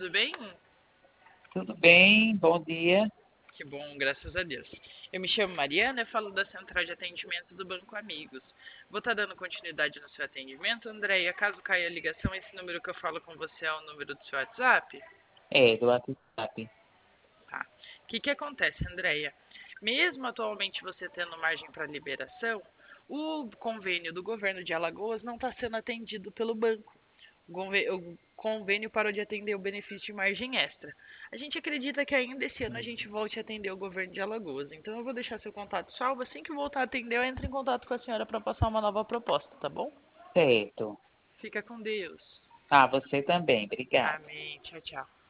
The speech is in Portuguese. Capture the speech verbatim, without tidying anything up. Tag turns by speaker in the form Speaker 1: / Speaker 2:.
Speaker 1: tudo bem?
Speaker 2: Tudo bem? Bom dia.
Speaker 1: Que bom, graças a Deus. Eu me chamo Mariana e falo da Central de Atendimento do Banco Amigos. Vou estar dando continuidade no seu atendimento, Andréia. Caso caia a ligação, esse número que eu falo com você é o número do seu WhatsApp?
Speaker 2: É, do WhatsApp.
Speaker 1: Tá. O que, que acontece, Andréia? Mesmo atualmente você tendo margem para liberação, o convênio do governo de Alagoas não está sendo atendido pelo banco. O convênio parou de atender o benefício de margem extra. A gente acredita que ainda esse ano a gente volte a atender o governo de Alagoas. Então eu vou deixar seu contato salvo. Assim que voltar a atender, eu entro em contato com a senhora para passar uma nova proposta, tá bom?
Speaker 2: Certo.
Speaker 1: Fica com Deus.
Speaker 2: Ah, você também. Obrigada.
Speaker 1: Amém. Tchau, tchau.